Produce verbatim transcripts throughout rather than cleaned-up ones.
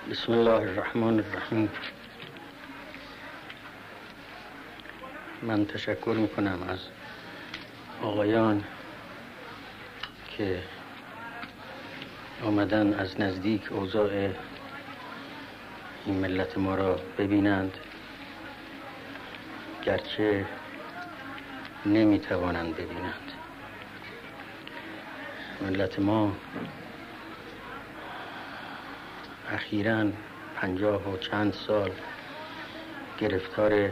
بسم الله الرحمن الرحیم. من تشکر میکنم از آقایان که آمدن از نزدیک اوضاع این ملت ما را ببینند، گرچه نمیتوانند ببینند. ملت ما اخیراً پنجاه و چند سال گرفتار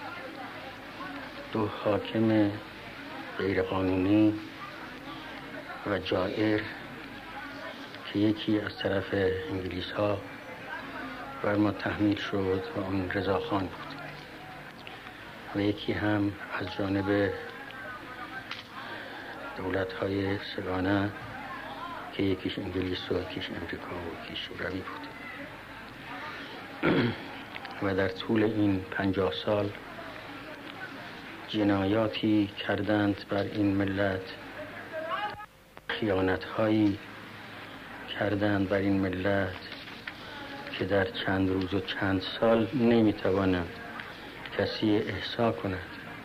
دو حاکم غیرقانونی و جائر که یکی از طرف انگلیس ها بر ما تحمیل شد و اون رضاخان بود و یکی هم از جانب دولت های سگانه که یکیش انگلیس و یکیش امریکا و یکیش شوروی بود. و در طول این پنجاه سال جنایاتی کردند بر این ملت، خیانت‌هایی کردند بر این ملت که در چند روز و چند سال نمیتوانند کسی احصا کند.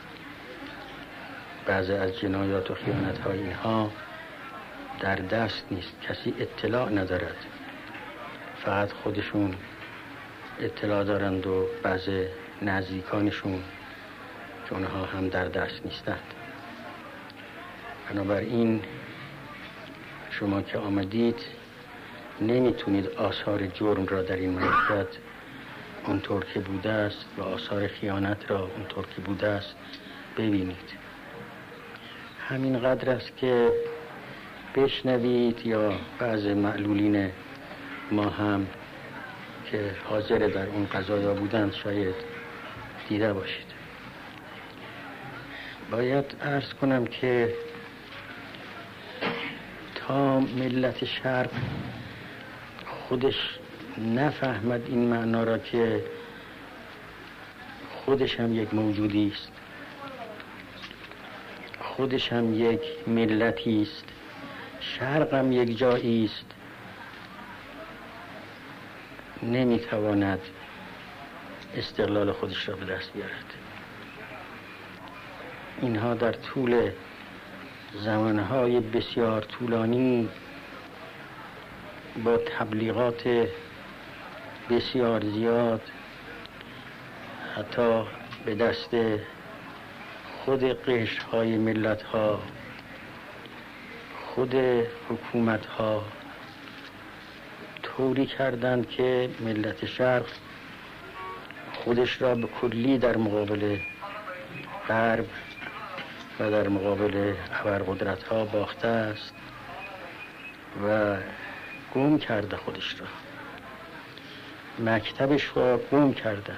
بعضی از جنایات و خیانت‌های اینها در دست نیست، کسی اطلاع ندارد، فقط خودشون اطلاع دارند و بعضی نزدیکانشون که اونها هم در دست نیستند. بنابراین شما که آمدید نمیتونید آثار جرم را در این مملکت اونطور که بوده است و آثار خیانت را اونطور که بوده است ببینید. همین قدر است که بشنوید یا بعض معلولین ما هم که حاضر در اون قضایا بودند شاید دیده باشید. باید عرض کنم که تا ملت شرق خودش نفهمد این معنا را که خودش هم یک موجودی است، خودش هم یک ملتی است، شرق هم یک جایی است، نمیتواند استقلال خودش را به دست بیارد. اینها در طول زمانهای بسیار طولانی با تبلیغات بسیار زیاد حتی به دست خود قشرهای ملت‌ها، خود حکومت‌ها طوری کردند که ملت شرق خودش را به کلی در مقابل غرب و در مقابل ابرقدرت‌ها باخته است و گم کرده، خودش را، مکتبش را گم کرده.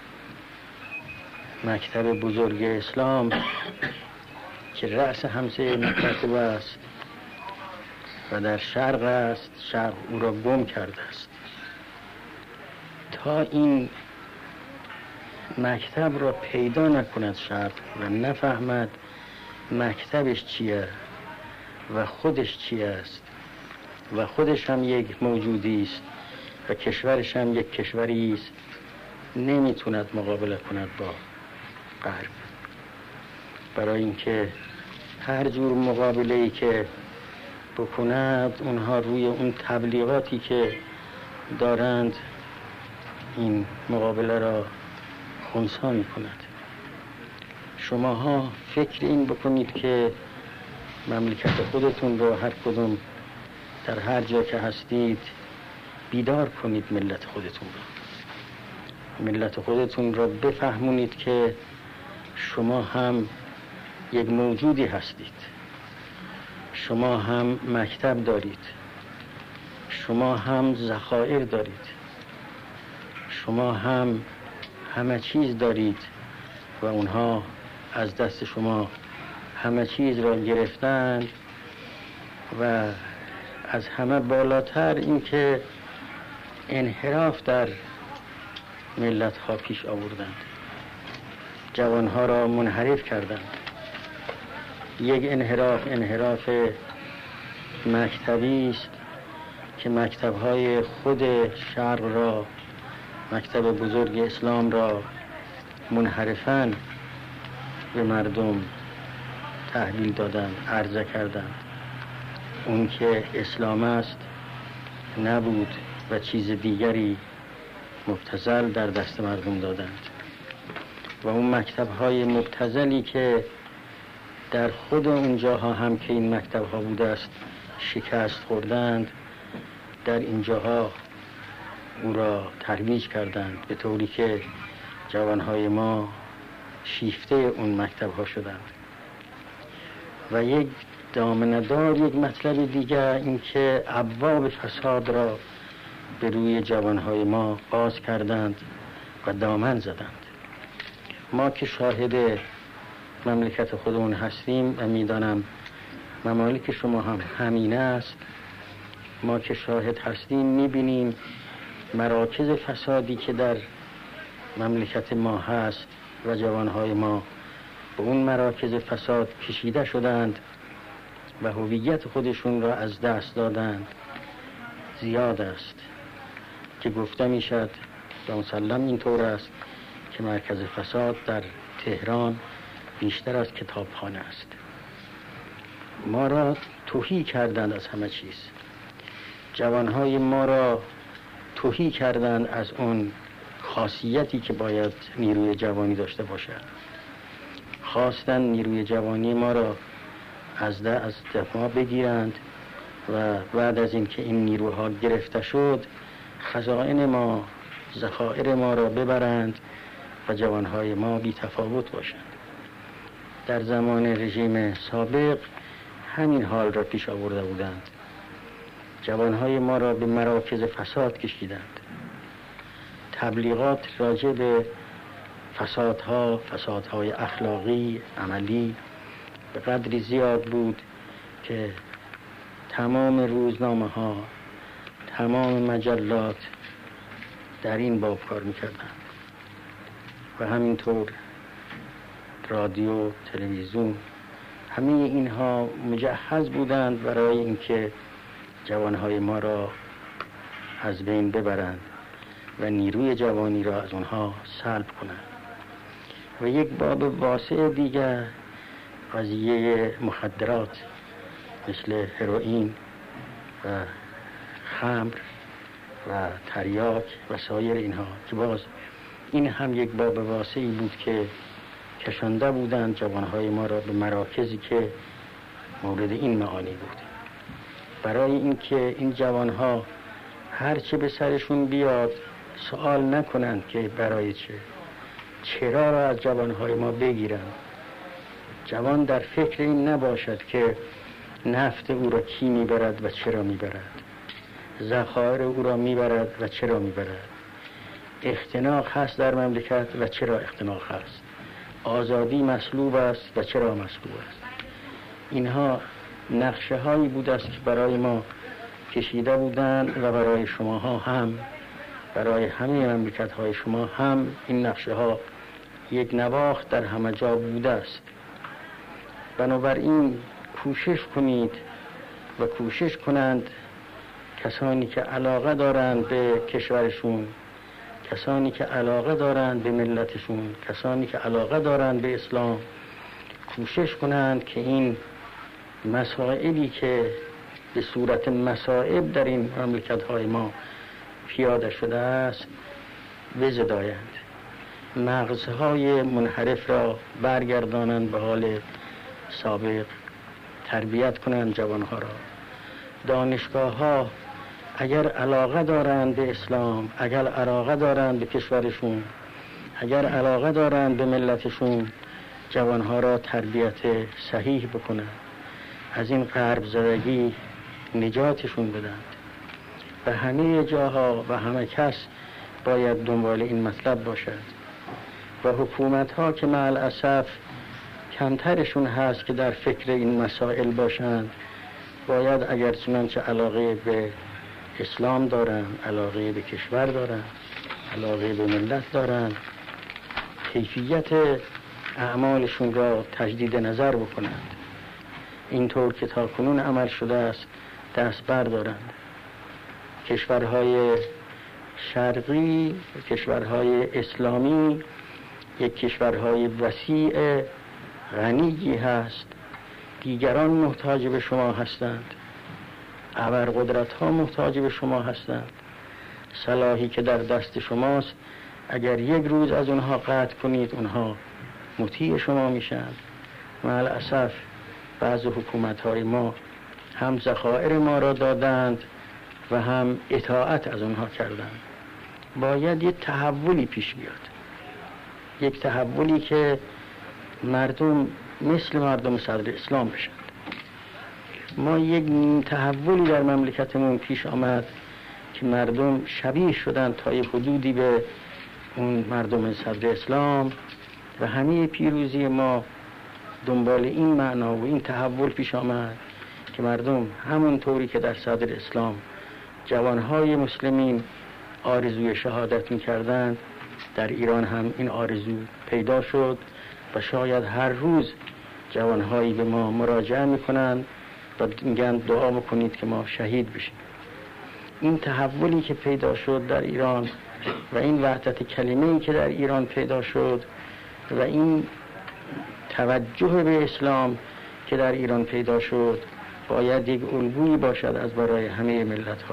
مکتب بزرگ اسلام که رأس همسه مکتب است و در شرق است، شرق او را گم کرده است. تا این مکتب را پیدا نکند شرق و نفهمد مکتبش چیه و خودش چی است و خودش هم یک موجودی است و کشورش هم یک کشوری است، نمیتوند مقابله کند با غرب. برای اینکه هر جور مقابله‌ای که بکند اونها روی اون تبلیغاتی که دارند این مقابله را خنثی می‌کند. شماها فکر این بکنید که مملکت خودتون رو هر کدوم در هر جا که هستید بیدار کنید، ملت خودتون رو ملت خودتون رو بفهمونید که شما هم یک موجودی هستید، شما هم مکتب دارید، شما هم ذخایر دارید، شما هم همه چیز دارید و اونها از دست شما همه چیز را گرفتند و از همه بالاتر این که انحراف در ملت ها پیش آوردند، جوان ها را منحرف کردند. یک انحراف انحراف مکتبی است که مکتب‌های خود شرق را، مکتب بزرگ اسلام را منحرفاً به مردم تحویل دادند، عرضه کردند. اون که اسلام است نبود و چیز دیگری مبتذل در دست مردم دادند. و اون مکتب‌های مبتذلی که در خود اون جاها هم که این مکتب‌ها بوده است شکست خوردند، در این جاها او را ترویج کردند، به طوری که جوانهای ما شیفته اون مکتب‌ها شدند. و یک دامنه‌دار، یک مطلب دیگر این که ابواب فساد را به روی جوانهای ما باز کردند و دامن زدند. ما که شاهد مملکت خودمون هستیم و میدانم ممالک شما هم همین است، ما که شاهد هستیم میبینیم مراکز فسادی که در مملکت ما هست و جوانهای ما به اون مراکز فساد کشیده شدند و هویت خودشون را از دست دادند. زیاد است که گفته میشد و مسلم اینطور است که مرکز فساد در تهران بیشتر از کتابخانه است. ما را تهی کردند از همه چیز. جوانهای ما را تهی کردند از اون خاصیتی که باید نیروی جوانی داشته باشد. خواستند نیروی جوانی ما را از ده از ما بگیرند و بعد از اینکه این نیروها گرفته شد خزائن ما، ذخایر ما را ببرند و جوانهای ما بی تفاوت باشند. در زمان رژیم سابق همین حال را پیش آورده بودند. جوانهای ما را به مراکز فساد کشیدند. تبلیغات راجع به فسادها، فسادهای اخلاقی، عملی به قدری زیاد بود که تمام روزنامه ها، تمام مجلات در این باب کار میکردند و همینطور رادیو، تلویزیون، همه اینها مجهز بودند برای اینکه جوانهای ما را از بین ببرند و نیروی جوانی را از اونها سلب کنند. و یک باب واسع دیگر قضیه مخدرات مثل هروئین و خمر و تریاک و سایر اینها که باز این هم یک باب واسعی بود که کشانده بودند جوانهای ما را به مراکزی که مورد این معانی بود، برای اینکه این جوانها هر چه به سرشون بیاد سوال نکنند که برای چه، چرا را از جوانهای ما بگیرند. جوان در فکر این نباشد که نفت او را کی میبرد و چرا میبرد، ذخایر او را میبرد و چرا میبرد، اختناق هست در مملکت و چرا اختناق هست، آزادی مسلوب است و چرا مسلوب است. اینها نقشه هایی بوده است که برای ما کشیده بودند و برای شماها هم، برای همه مملکت های شما هم این نقشه ها یک نواخت در همه جا بوده است. بنابراین کوشش کنید و کوشش کنند کسانی که علاقه دارند به کشورشون، کسانی که علاقه دارند به ملتشون، کسانی که علاقه دارند به اسلام، کوشش کنند که این مسائلی که به صورت مصائب در این مملکت‌های ما پیاده شده است بزدایند، مغزهای منحرف را برگردانند به حال سابق، تربیت کنند جوانها را. دانشگاه‌ها اگر علاقه دارند به اسلام، اگر علاقه دارند به کشورشون، اگر علاقه دارند به ملتشون، جوانها را تربیت صحیح بکنند، از این غرب زدگی نجاتشون بدند. و همه جاها و همه کس باید دنبال این مطلب باشد و حکومت ها که مع الاسف کمترشون هست که در فکر این مسائل باشند، باید اگر چنانچه علاقه به اسلام دارند، علاقه به کشور دارند، علاقه به ملت دارند، کیفیت اعمالشون را تجدید نظر بکنند. اینطور که تا کنون عمل شده است دست بردارند کشورهای شرقی، کشورهای اسلامی یک کشورهای وسیع غنی هست. دیگران محتاج به شما هستند، ابرقدرت ها محتاج به شما هستند. صلاحی که در دست شماست اگر یک روز از اونها قطع کنید اونها مطیع شما میشن. مع الاسف بعض حکومت های ما هم ذخایر ما را دادند و هم اطاعت از اونها کردند. باید یک تحولی پیش بیاد، یک تحولی که مردم مثل مردم صدر اسلام بشند. ما یک تحولی در مملکتمون پیش آمد که مردم شبیه شدند تا یه حدودی به اون مردم صدر اسلام و همه پیروزی ما دنبال این معنا و این تحول پیش آمد که مردم همون طوری که در صدر اسلام جوانهای مسلمین آرزوی شهادت می‌کردند، در ایران هم این آرزو پیدا شد و شاید هر روز جوانهایی به ما مراجعه می‌کنند و میگن دعا بکنید که ما شهید بشیم. این تحولی که پیدا شد در ایران و این وحدت کلمه‌ای که در ایران پیدا شد و این توجه به اسلام که در ایران پیدا شد باید یک الگویی باشد از برای همه ملت‌ها.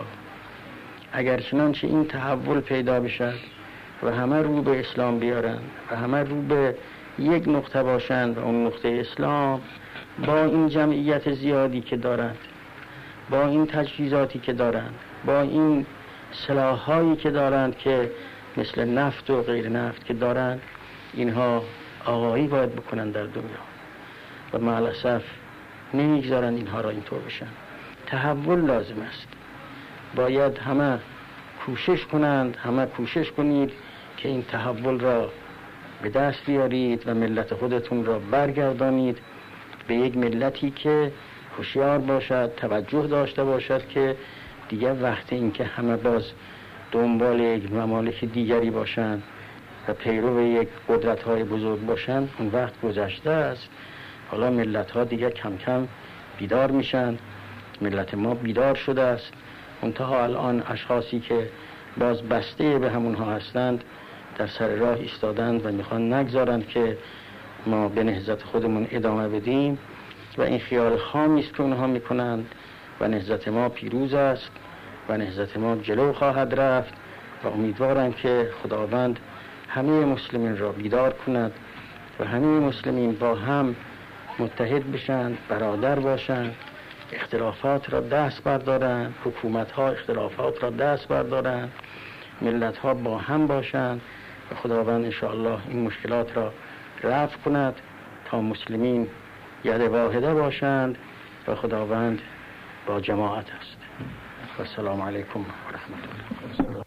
اگر چنانچه این تحول پیدا بشد و همه رو به اسلام بیارن و همه رو به یک نقطه باشند و اون نقطه اسلام، با این جمعیت زیادی که دارند، با این تجهیزاتی که دارند، با این سلاح‌هایی که دارند که مثل نفت و غیر نفت که دارند، اینها آقایی باید بکنن در دنیا و مع الاسف نمیگذارن اینها را اینطور بشن. تحول لازم است. باید همه کوشش کنند، همه کوشش کنید که این تحول را به دست بیارید و ملت خودتون را برگردانید به یک ملتی که هوشیار باشد، توجه داشته باشد که دیگه وقت این که همه باز دنبال یک ممالک دیگری باشند و پیرو یک قدرت‌های بزرگ باشند، اون وقت گذشته است. حالا ملت‌ها دیگه کم کم بیدار میشن. ملت ما بیدار شده است. منتها الان اشخاصی که باز بسته به همونها هستند در سر راه ایستادند و میخوان نگذارند که ما به نهضت خودمون ادامه بدیم و این خیال خامی است که اونها میکنند و نهضت ما پیروز است و نهضت ما جلو خواهد رفت و امیدوارم که خداوند همه مسلمین را بیدار کند و همه مسلمین با هم متحد بشند، برادر باشند، اختلافات را دست بردارند، حکومت ها اختلافات را دست بردارند، ملت ها با هم باشند و خداوند انشاءالله این مشکلات را رفع کند تا مسلمین ید واحده باشند و خداوند با جماعت است. و السلام علیکم و رحمت الله.